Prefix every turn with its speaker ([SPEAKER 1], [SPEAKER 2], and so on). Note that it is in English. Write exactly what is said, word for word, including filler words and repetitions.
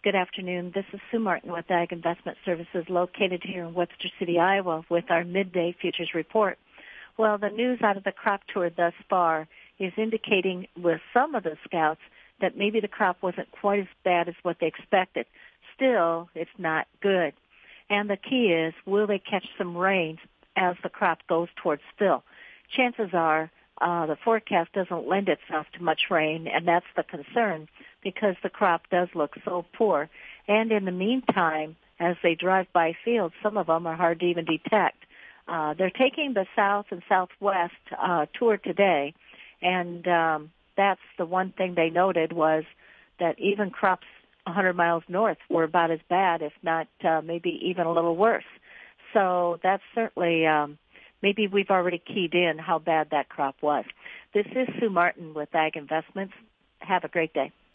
[SPEAKER 1] Good afternoon. This is Sue Martin with Ag Investment Services located here in Webster City, Iowa with our midday futures report. Well, the news out of the crop tour thus far is indicating with some of the scouts that maybe the crop wasn't quite as bad as what they expected. Still, it's not good. And the key is, will they catch some rain as the crop goes towards fill? Chances are uh, the forecast doesn't lend itself to much rain, and that's the concern because the crop does look so poor. And in the meantime, as they drive by fields, some of them are hard to even detect. Uh, they're taking the south and southwest uh, tour today, and um, that's the one thing they noted was that even crops one hundred miles north were about as bad, if not uh, maybe even a little worse. So that's certainly, um, maybe we've already keyed in how bad that crop was. This is Sue Martin with Ag Investments. Have a great day.